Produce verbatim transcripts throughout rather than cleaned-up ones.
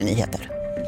Nyheter.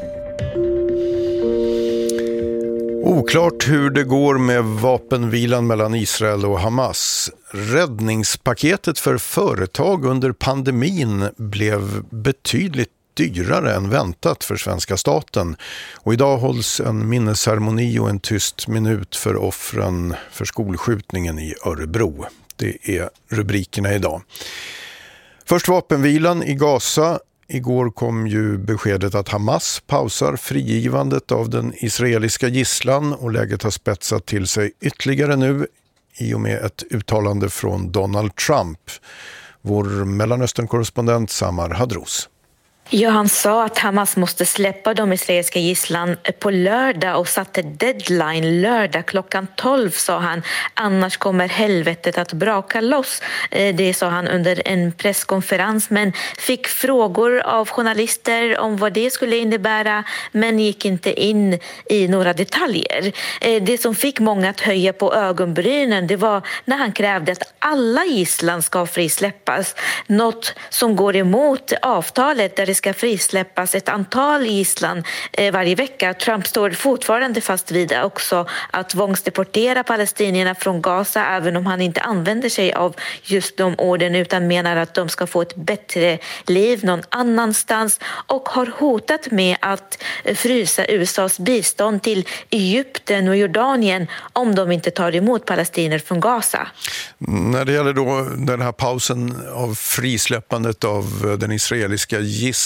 Oklart hur det går med vapenvilan mellan Israel och Hamas. Räddningspaketet för företag under pandemin blev betydligt dyrare än väntat för svenska staten. Och idag hålls en minnesceremoni och en tyst minut för offren för skolskjutningen i Örebro. Det är rubrikerna idag. Först vapenvilan i Gaza. Igår kom ju beskedet att Hamas pausar frigivandet av den israeliska gisslan och läget har spetsat till sig ytterligare nu i och med ett uttalande från Donald Trump. Vår Mellanöstern-korrespondent Samar Hadros. Ja, han sa att Hamas måste släppa de israeliska gisslan på lördag och satte deadline lördag klockan tolv, sa han. Annars kommer helvetet att braka loss. Det sa han under en presskonferens, men fick frågor av journalister om vad det skulle innebära, men gick inte in i några detaljer. Det som fick många att höja på ögonbrynen, det var när han krävde att alla gisslan ska frisläppas. Något som går emot avtalet där det ska frisläppas ett antal gisslan eh, varje vecka. Trump står fortfarande fast vid också att tvångsdeportera palestinierna från Gaza, även om han inte använder sig av just de orden utan menar att de ska få ett bättre liv någon annanstans, och har hotat med att frysa U S A:s bistånd till Egypten och Jordanien om de inte tar emot palestinier från Gaza. När det gäller då den här pausen av frisläppandet av den israeliska gisslan,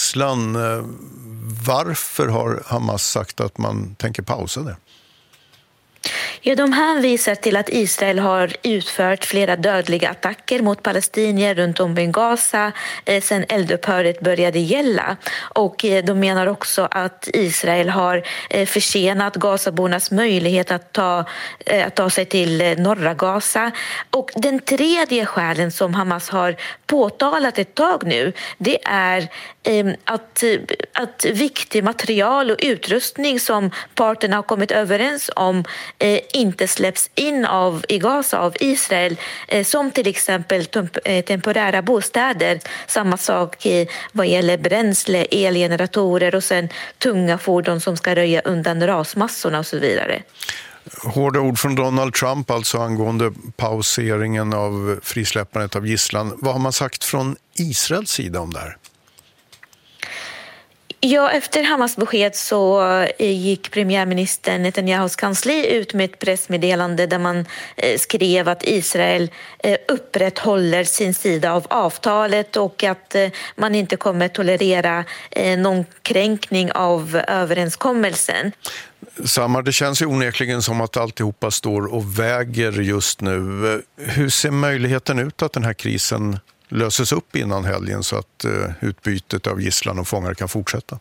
varför har Hamas sagt att man tänker pausa det? Ja, de hänvisar till att Israel har utfört flera dödliga attacker mot palestinier runt om i Gaza eh, sedan eldupphöret började gälla. Och eh, de menar också att Israel har eh, försenat Gazabornas möjlighet att ta, eh, att ta sig till eh, norra Gaza. Och den tredje skälen som Hamas har påtalat ett tag nu, det är eh, att, att viktig material och utrustning som parterna har kommit överens om eh, inte släpps in av, i Gaza av Israel, eh, som till exempel temp- eh, temporära bostäder. Samma sak i, vad gäller bränsle, elgeneratorer och sen tunga fordon som ska röja undan rasmassorna och så vidare. Hårda ord från Donald Trump alltså angående pauseringen av frisläppandet av gisslan. Vad har man sagt från Israels sida om det här? Ja, efter Hamas besked så gick premiärministern Netanyahus kansli ut med ett pressmeddelande där man skrev att Israel upprätthåller sin sida av avtalet och att man inte kommer tolerera någon kränkning av överenskommelsen. Samar, det känns ju onekligen som att alltihopa står och väger just nu. Hur ser möjligheten ut att den här krisen löses upp innan helgen så att uh, utbytet av gisslan och fångar kan fortsätta?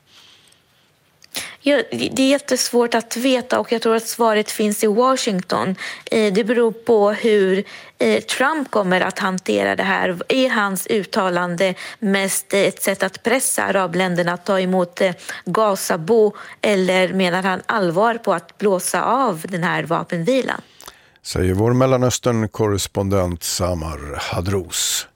Ja, det är jättesvårt att veta, och jag tror att svaret finns i Washington. Eh, det beror på hur eh, Trump kommer att hantera det här. Är hans uttalande mest ett sätt att pressa arabländerna att ta emot eh, Gazabo, eller menar han allvar på att blåsa av den här vapenvilan? Säger vår Mellanöstern-korrespondent Samar Hadros.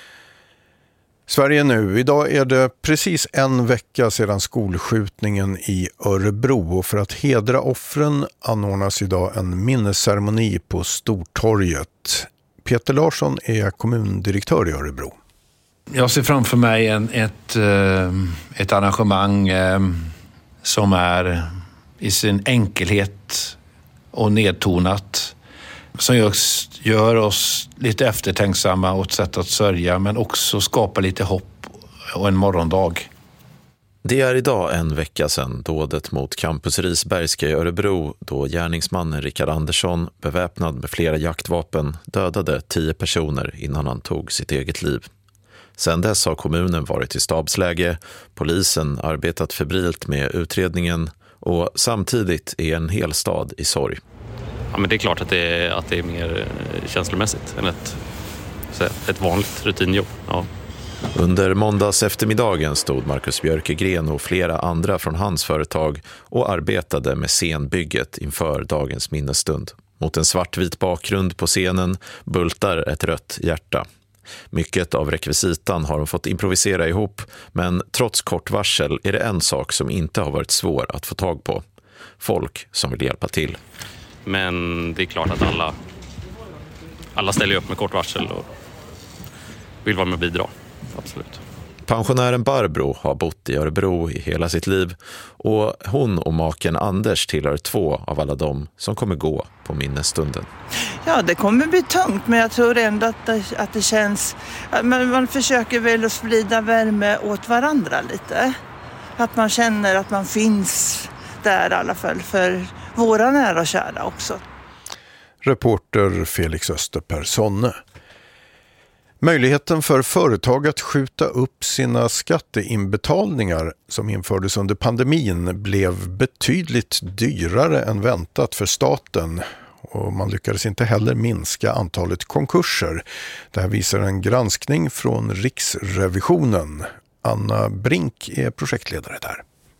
Sverige nu. Idag är det precis en vecka sedan skolskjutningen i Örebro, och för att hedra offren anordnas idag en minnesceremoni på Stortorget. Peter Larsson är kommundirektör i Örebro. Jag ser framför mig en, ett, ett arrangemang som är i sin enkelhet och nedtonat, som just gör oss lite eftertänksamma och ett sätt att sörja, men också skapa lite hopp och en morgondag. Det är idag en vecka sedan dådet mot Campus Risbergska i Örebro, då gärningsmannen Rickard Andersson, beväpnad med flera jaktvapen, dödade tio personer innan han tog sitt eget liv. Sedan dess har kommunen varit i stabsläge, polisen arbetat febrilt med utredningen och samtidigt är en hel stad i sorg. Ja, men det är klart att det är, att det är mer känslomässigt än ett, ett vanligt rutinjobb. Ja. Under måndags eftermiddagen stod Marcus Björkegren och flera andra från hans företag och arbetade med scenbygget inför dagens minnesstund. Mot en svartvit bakgrund på scenen bultar ett rött hjärta. Mycket av rekvisitan har de fått improvisera ihop, men trots kort varsel är det en sak som inte har varit svår att få tag på. Folk som vill hjälpa till. Men det är klart att alla, alla ställer upp med kort varsel och vill vara med och bidra. Absolut. Pensionären Barbro har bott i Örebro i hela sitt liv och hon och maken Anders tillhör två av alla dem som kommer gå på minnesstunden. Ja, det kommer bli tungt, men jag tror ändå att det, att det känns... Man, man försöker väl att sprida värme åt varandra lite. Att man känner att man finns där i alla fall för våra nära och kära också. Reporter Felix Österpersonne. Möjligheten för företag att skjuta upp sina skatteinbetalningar som infördes under pandemin blev betydligt dyrare än väntat för staten. Och man lyckades inte heller minska antalet konkurser. Det här visar en granskning från Riksrevisionen. Anna Brink är projektledare där.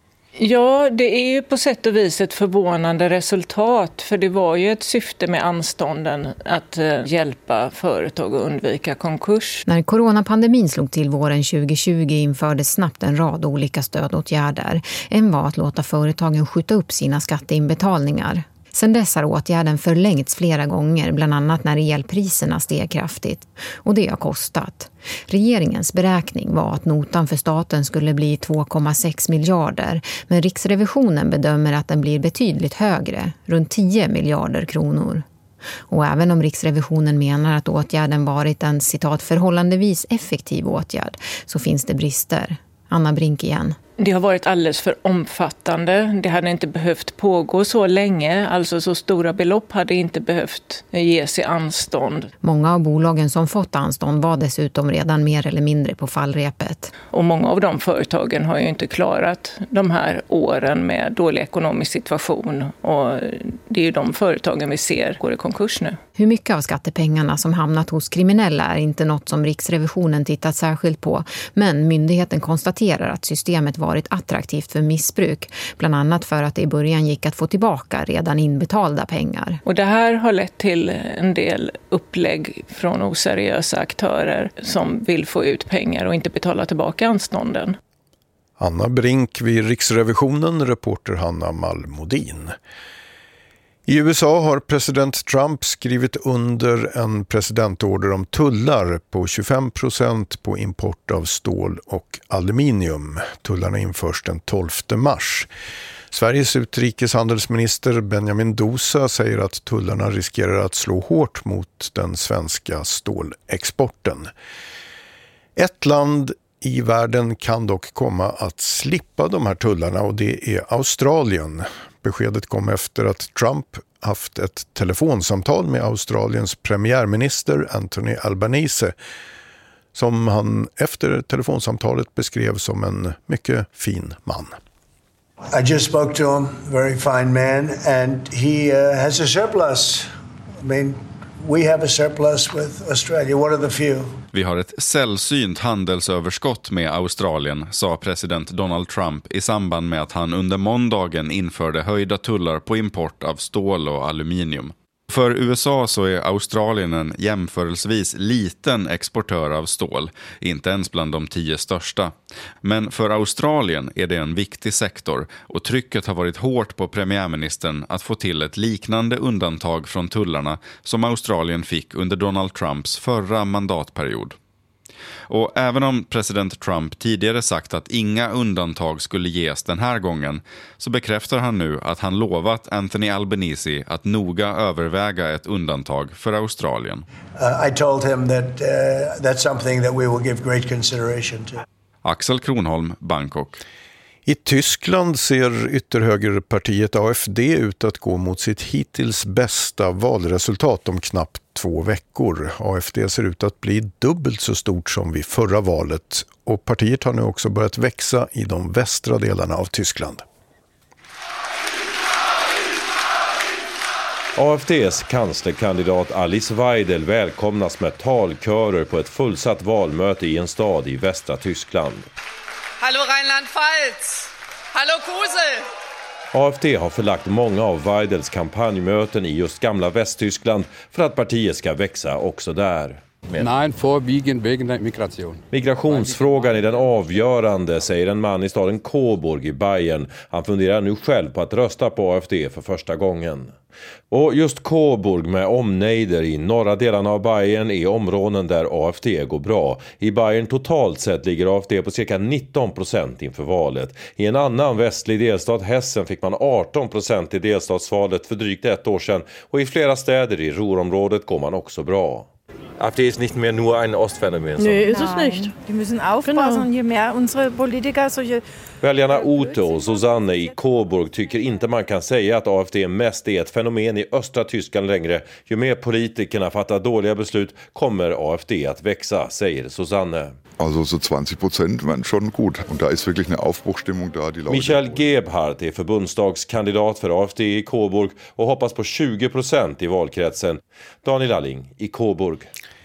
Ja, det är ju på sätt och vis ett förvånande resultat, för det var ju ett syfte med anstånden att hjälpa företag att undvika konkurs. När coronapandemin slog till våren tjugo tjugo infördes snabbt en rad olika stödåtgärder. En var att låta företagen skjuta upp sina skatteinbetalningar. Sedan dess har åtgärden förlängts flera gånger, bland annat när elpriserna steg kraftigt. Och det har kostat. Regeringens beräkning var att notan för staten skulle bli två komma sex miljarder, men Riksrevisionen bedömer att den blir betydligt högre, runt tio miljarder kronor. Och även om Riksrevisionen menar att åtgärden varit en citat förhållandevis effektiv åtgärd, så finns det brister. Anna Brink igen. Det har varit alldeles för omfattande. Det hade inte behövt pågå så länge. Alltså så stora belopp hade inte behövt ges i anstånd. Många av bolagen som fått anstånd var dessutom redan mer eller mindre på fallrepet. Och många av de företagen har ju inte klarat de här åren med dålig ekonomisk situation. Och det är ju de företagen vi ser går i konkurs nu. Hur mycket av skattepengarna som hamnat hos kriminella är inte något som Riksrevisionen tittat särskilt på. Men myndigheten konstaterar att systemet varit attraktivt för missbruk, bland annat för att det i början gick att få tillbaka redan inbetalda pengar. Och det här har lett till en del upplägg från oseriösa aktörer som vill få ut pengar och inte betala tillbaka anstånden. Anna Brink vid Riksrevisionen, reporter Hanna Malmodin. I U S A har president Trump skrivit under en presidentorder om tullar på tjugofem procent på import av stål och aluminium. Tullarna införs den tolfte mars. Sveriges utrikeshandelsminister Benjamin Dosa säger att tullarna riskerar att slå hårt mot den svenska stålexporten. Ett land i världen kan dock komma att slippa de här tullarna, och det är Australien. Beskedet kom efter att Trump haft ett telefonsamtal med Australiens premiärminister Anthony Albanese, som han efter telefonsamtalet beskrev som en mycket fin man. I just spoke to him, very fine man, and he uh, has a surplus. I mean, we have a surplus with Australia, one of the few. Vi har ett sällsynt handelsöverskott med Australien, sa president Donald Trump i samband med att han under måndagen införde höjda tullar på import av stål och aluminium. För U S A så är Australien en jämförelsevis liten exportör av stål, inte ens bland de tio största. Men för Australien är det en viktig sektor, och trycket har varit hårt på premiärministern att få till ett liknande undantag från tullarna som Australien fick under Donald Trumps förra mandatperiod. Och även om president Trump tidigare sagt att inga undantag skulle ges den här gången, så bekräftar han nu att han lovat Anthony Albanese att noga överväga ett undantag för Australien. Uh, I told him that uh, that's something that we will give great consideration to. Axel Kronholm, Bangkok. I Tyskland ser ytterhögerpartiet A F D ut att gå mot sitt hittills bästa valresultat om knappt två veckor. A F D ser ut att bli dubbelt så stort som vid förra valet, och partiet har nu också börjat växa i de västra delarna av Tyskland. A F D:s kanslerkandidat Alice Weidel välkomnas med talkörer på ett fullsatt valmöte i en stad i västra Tyskland. Hallo Rheinland-Pfalz! Hallo Kusel! A F D har förlagt många av Weidels kampanjmöten i just gamla Västtyskland för att partiet ska växa också där. Nej, förbigen vägen migration. Migrationsfrågan är den avgörande, säger en man i staden Coburg i Bayern. Han funderar nu själv på att rösta på A F D för första gången. Och just Coburg med omnejder i norra delarna av Bayern är områden där A F D går bra. I Bayern totalt sett ligger A F D på cirka nitton procent inför valet. I en annan västlig delstat, Hessen, fick man arton procent i delstatsvalet för drygt ett år sedan. Och i flera städer i Ruhrområdet går man också bra. A F D ist nicht mehr nur ein Ostphänomen. Nee, ist es nicht. Die müssen aufpassen, je mehr unsere Politiker solche... Väljarna Ute och Susanne i Coburg tycker inte man kan säga att A F D mest är ett fenomen i östra Tyskland längre. Ju mer politikerna fattar dåliga beslut kommer A F D att växa, säger Susanne. Also so twenty procent waren schon gut. Und da ist wirklich eine Aufbruchstimmung da. Die Leute... Michael Gebhardt är förbundsdagskandidat för A F D i Coburg och hoppas på tjugo procent i valkretsen. Daniel Alling i Coburg.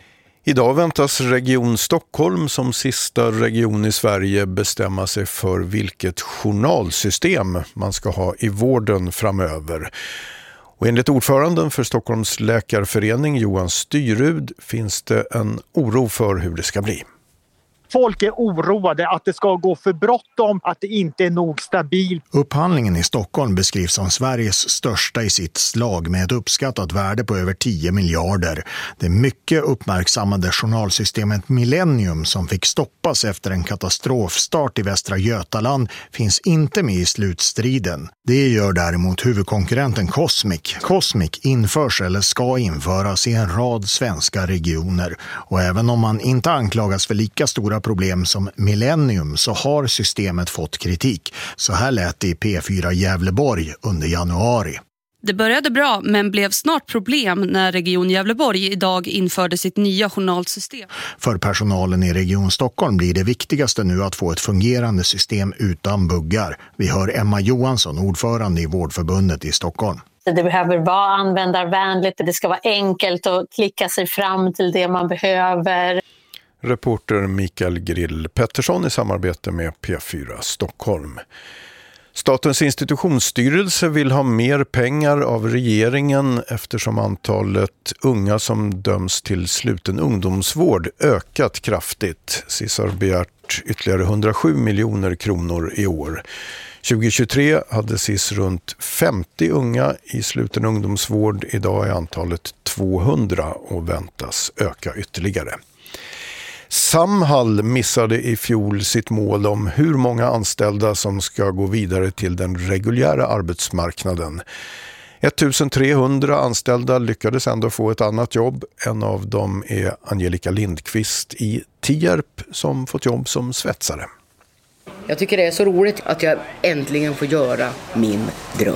Idag väntas Region Stockholm som sista region i Sverige bestämma sig för vilket journalsystem man ska ha i vården framöver. Och enligt ordföranden för Stockholms läkarförening Johan Styrud finns det en oro för hur det ska bli. Folk är oroade att det ska gå för bråttom, att det inte är nog stabilt. Upphandlingen i Stockholm beskrivs som Sveriges största i sitt slag med ett uppskattat värde på över tio miljarder. Det mycket uppmärksammade journalsystemet Millennium som fick stoppas efter en katastrofstart i Västra Götaland finns inte med i slutstriden. Det gör däremot huvudkonkurrenten Cosmic. Cosmic införs eller ska införas i en rad svenska regioner. Och även om man inte anklagas för lika stora problem som Millennium så har systemet fått kritik. Så här lät det i P fyra Gävleborg under januari. Det började bra men blev snart problem när Region Gävleborg idag införde sitt nya journalsystem. För personalen i Region Stockholm blir det viktigaste nu att få ett fungerande system utan buggar. Vi hör Emma Johansson, ordförande i Vårdförbundet i Stockholm. Det behöver vara användarvänligt, det ska vara enkelt att klicka sig fram till det man behöver. Reporter Mikael Grill Pettersson i samarbete med P fyra Stockholm. Statens institutionsstyrelse vill ha mer pengar av regeringen eftersom antalet unga som döms till sluten ungdomsvård ökat kraftigt. S I S har begärt ytterligare hundrasju miljoner kronor i år. tjugohundratjugotre hade S I S runt femtio unga i sluten ungdomsvård. Idag är antalet tvåhundra och väntas öka ytterligare. Samhall missade i fjol sitt mål om hur många anställda som ska gå vidare till den reguljära arbetsmarknaden. ettusentrehundra anställda lyckades ändå få ett annat jobb. En av dem är Angelica Lindqvist i Tierp som fått jobb som svetsare. Jag tycker det är så roligt att jag äntligen får göra min dröm.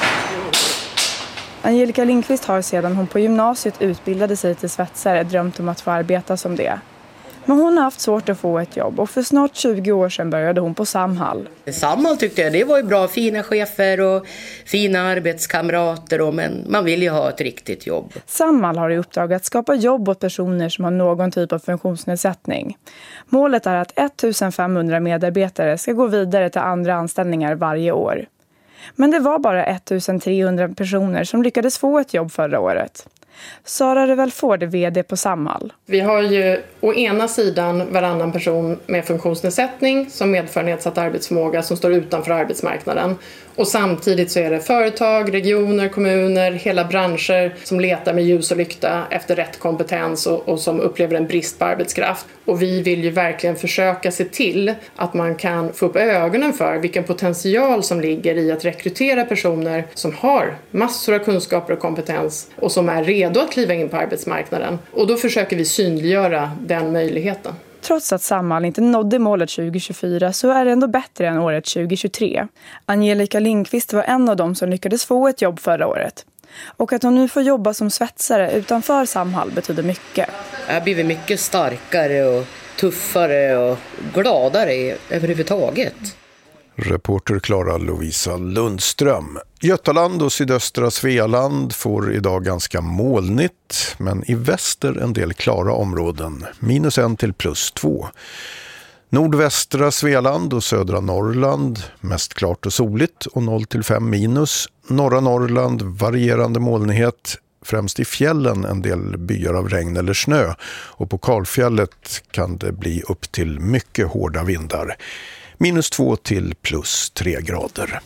Angelica Lindqvist har sedan hon på gymnasiet utbildade sig till svetsare drömt om att få arbeta som det. Men hon har haft svårt att få ett jobb och för snart tjugo år sedan började hon på Samhall. Samhall tyckte jag, det var ju bra, fina chefer och fina arbetskamrater, och, men man vill ju ha ett riktigt jobb. Samhall har i uppdrag att skapa jobb åt personer som har någon typ av funktionsnedsättning. Målet är att ettusenfemhundra medarbetare ska gå vidare till andra anställningar varje år. Men det var bara ettusentrehundra personer som lyckades få ett jobb förra året. Sara Revelford är vd på Samhall. Vi har ju å ena sidan varannan person med funktionsnedsättning som medför nedsatt arbetsförmåga som står utanför arbetsmarknaden. Och samtidigt så är det företag, regioner, kommuner, hela branscher som letar med ljus och lykta efter rätt kompetens och, och som upplever en brist på arbetskraft. Och vi vill ju verkligen försöka se till att man kan få upp ögonen för vilken potential som ligger i att rekrytera personer som har massor av kunskaper och kompetens och som är redo att kliva in på arbetsmarknaden. Och då försöker vi synliggöra den möjligheten. Trots att Samhall inte nådde målet tjugohundratjugofyra så är det ändå bättre än året tjugohundratjugotre. Angelica Lindqvist var en av dem som lyckades få ett jobb förra året. Och att hon nu får jobba som svetsare utanför Samhall betyder mycket. Jag har blivit mycket starkare och tuffare och gladare överhuvudtaget. Reporter Klara Lovisa Lundström. Götaland och sydöstra Svealand får idag ganska molnigt, men i väster en del klara områden, minus en till plus två. Nordvästra Svealand och södra Norrland mest klart och soligt och noll till fem minus. Norra Norrland varierande molnighet, främst i fjällen en del byar av regn eller snö. Och på kalfjället kan det bli upp till mycket hårda vindar. Minus två till plus tre grader.